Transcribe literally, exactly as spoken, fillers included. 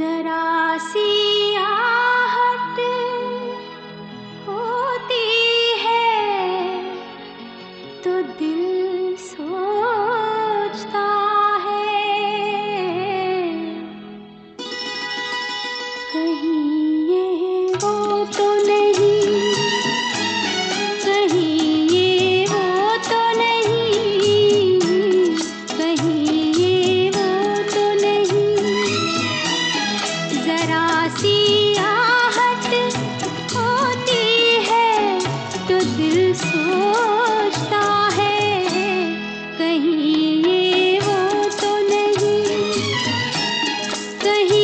जरा सी आहट होती है तो दिल सोचता है, कहीं ये वो तो नहीं, कहीं ये वो तो नहीं, कहीं ये वो तो नहीं। जरा सी आहट होती है तो दिल सोचता है, कहीं ये वो तो नहीं, कहीं